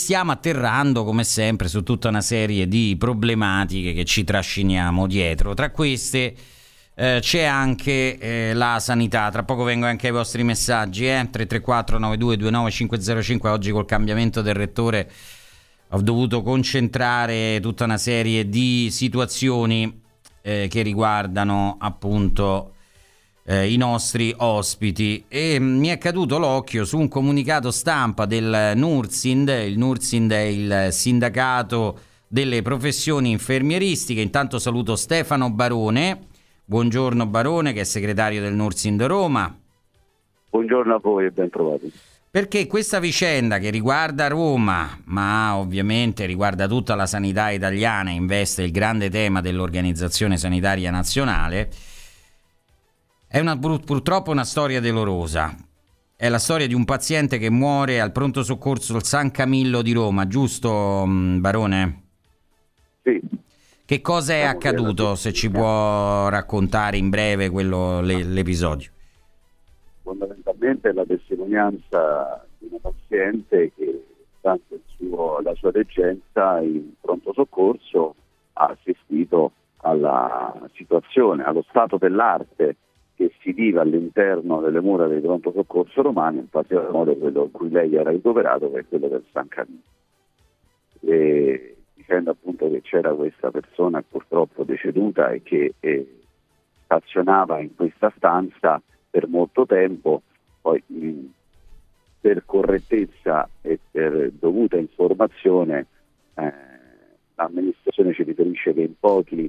stiamo atterrando come sempre su tutta una serie di problematiche che ci trasciniamo dietro. Tra queste c'è anche la sanità. Tra poco vengo anche ai vostri messaggi, 334 9229 505. Oggi col cambiamento del rettore ho dovuto concentrare tutta una serie di situazioni che riguardano appunto i nostri ospiti, e mi è caduto l'occhio su un comunicato stampa del Nursind. Il Nursind è il sindacato delle professioni infermieristiche. Intanto saluto Stefano Barone. Buongiorno Barone, che è segretario del Nursind Roma. Buongiorno a voi e ben trovati. Perché questa vicenda, che riguarda Roma, ma ovviamente riguarda tutta la sanità italiana, investe il grande tema dell'Organizzazione Sanitaria Nazionale, è purtroppo una storia dolorosa. È la storia di un paziente che muore al pronto soccorso del San Camillo di Roma, giusto Barone? Sì. Che cosa è accaduto, se ci può raccontare in breve l'episodio? Fondamentalmente è la testimonianza di una paziente che, durante la sua degenza in pronto soccorso, ha assistito alla situazione, allo stato dell'arte che si vive all'interno delle mura dei pronto soccorso romani, in particolar modo quello in cui lei era ricoverato, che è quello del San Camillo. E dicendo appunto che c'era questa persona purtroppo deceduta e che stazionava in questa stanza per molto tempo. Poi per correttezza e per dovuta informazione l'amministrazione ci riferisce che in pochi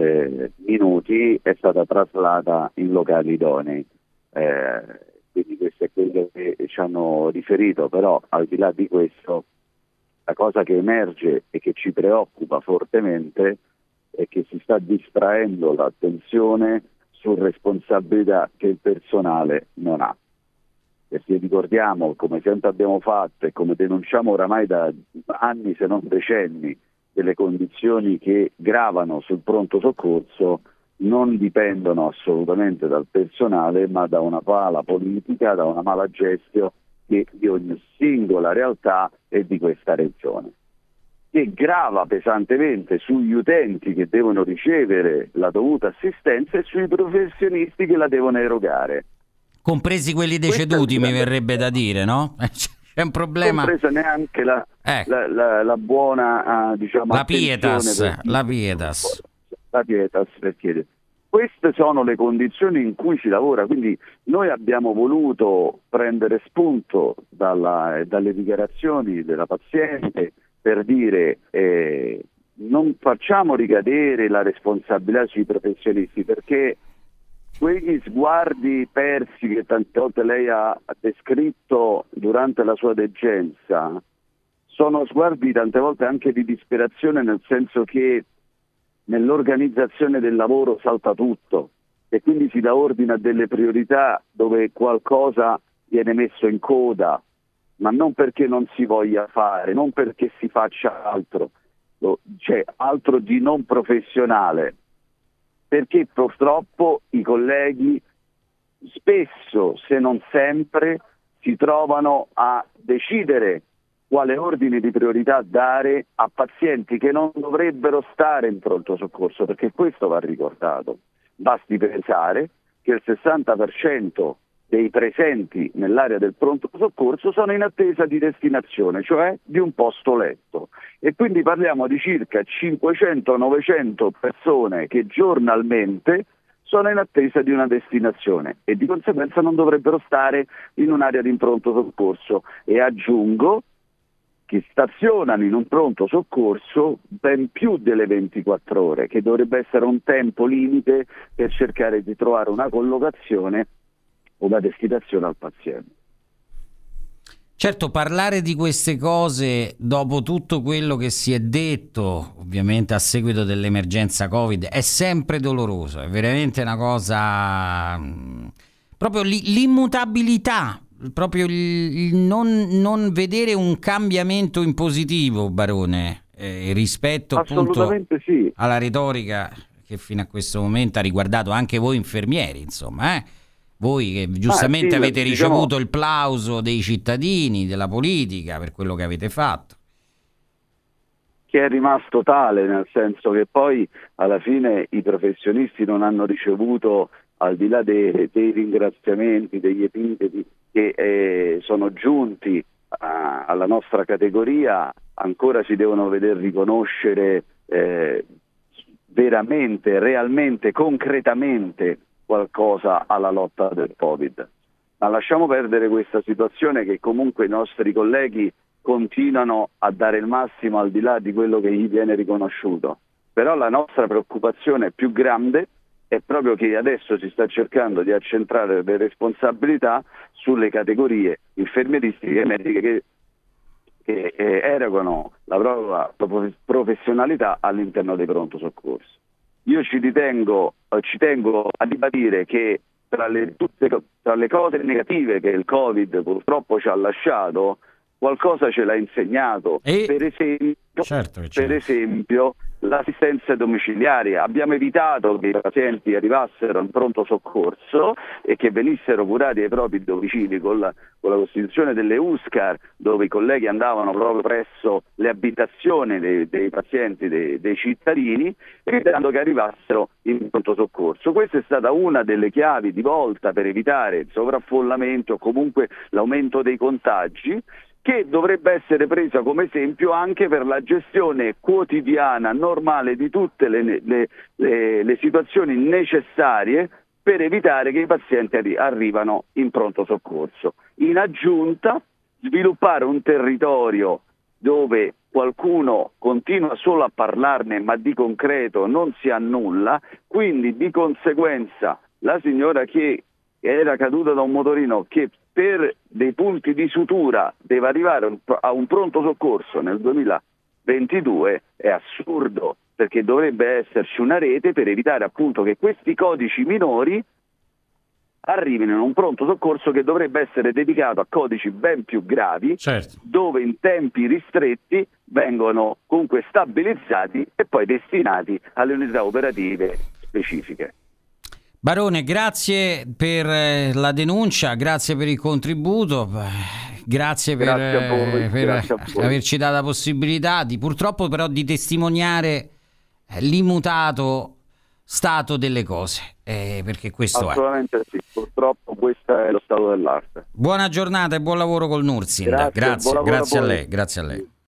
minuti è stata traslata in locali idonei, quindi questo è quello che ci hanno riferito. Però al di là di questo, la cosa che emerge e che ci preoccupa fortemente è che si sta distraendo l'attenzione su responsabilità che il personale non ha. Perché ricordiamo, come sempre abbiamo fatto e come denunciamo oramai da anni se non decenni, delle condizioni che gravano sul pronto soccorso non dipendono assolutamente dal personale, ma da una pala politica, da una mala gestione di ogni singola realtà e di questa regione, che grava pesantemente sugli utenti che devono ricevere la dovuta assistenza e sui professionisti che la devono erogare. Compresi quelli deceduti, mi verrebbe da dire, no? C'è un problema. Compresa neanche la buona, diciamo, la Pietas, la Pietas. La Pietas, perché queste sono le condizioni in cui si lavora. Quindi noi abbiamo voluto prendere spunto dalle dichiarazioni della paziente per dire non facciamo ricadere la responsabilità sui professionisti, perché quegli sguardi persi che tante volte lei ha descritto durante la sua degenza sono sguardi tante volte anche di disperazione, nel senso che nell'organizzazione del lavoro salta tutto e quindi si dà ordine a delle priorità dove qualcosa viene messo in coda, ma non perché non si voglia fare, non perché si faccia altro, c'è altro di non professionale, perché purtroppo i colleghi spesso, se non sempre, si trovano a decidere quale ordine di priorità dare a pazienti che non dovrebbero stare in pronto soccorso, perché questo va ricordato. Basti pensare che il 60% dei presenti nell'area del pronto soccorso sono in attesa di destinazione, cioè di un posto letto, e quindi parliamo di circa 500-900 persone che giornalmente sono in attesa di una destinazione e di conseguenza non dovrebbero stare in un'area di pronto soccorso. E aggiungo che stazionano in un pronto soccorso ben più delle 24 ore, che dovrebbe essere un tempo limite per cercare di trovare una collocazione o una destinazione al paziente. Certo, parlare di queste cose dopo tutto quello che si è detto, ovviamente a seguito dell'emergenza Covid, è sempre doloroso, è veramente una cosa, proprio l'immutabilità, proprio il non vedere un cambiamento in positivo, Barone, rispetto appunto sì, alla retorica che fino a questo momento ha riguardato anche voi infermieri, insomma, Voi che giustamente sì, avete diciamo, ricevuto il plauso dei cittadini, della politica, per quello che avete fatto. che è rimasto tale, nel senso che poi alla fine i professionisti non hanno ricevuto, al di là dei ringraziamenti, degli epiteti che sono giunti alla nostra categoria, ancora si devono vedere riconoscere veramente, realmente, concretamente qualcosa alla lotta del Covid. Ma lasciamo perdere questa situazione, che comunque i nostri colleghi continuano a dare il massimo al di là di quello che gli viene riconosciuto. Però la nostra preoccupazione più grande è proprio che adesso si sta cercando di accentrare le responsabilità sulle categorie infermieristiche e mediche che erogano la propria professionalità all'interno dei pronto soccorso. Io ci tengo a ribadire che tra le cose negative che il Covid purtroppo ci ha lasciato, qualcosa ce l'ha insegnato. Per esempio l'assistenza domiciliare. Abbiamo evitato che i pazienti arrivassero in pronto soccorso e che venissero curati ai propri domicili con la costituzione delle USCAR, dove i colleghi andavano proprio presso le abitazioni dei pazienti, dei cittadini, evitando che arrivassero in pronto soccorso. Questa è stata una delle chiavi di volta per evitare il sovraffollamento o comunque l'aumento dei contagi, che dovrebbe essere presa come esempio anche per la gestione quotidiana, normale di tutte le situazioni necessarie per evitare che i pazienti arrivano in pronto soccorso. In aggiunta, sviluppare un territorio dove qualcuno continua solo a parlarne ma di concreto non si ha nulla, quindi di conseguenza la signora che era caduta da un motorino, che per dei punti di sutura deve arrivare a un pronto soccorso nel 2022, è assurdo, perché dovrebbe esserci una rete per evitare appunto che questi codici minori arrivino in un pronto soccorso che dovrebbe essere dedicato a codici ben più gravi, certo, dove in tempi ristretti vengono comunque stabilizzati e poi destinati alle unità operative specifiche. Barone, grazie per la denuncia, grazie per il contributo, grazie per averci dato la possibilità purtroppo però di testimoniare l'immutato stato delle cose, perché questo assolutamente sì, purtroppo questo è lo stato dell'arte. Buona giornata e buon lavoro col Nursing. Grazie a lei.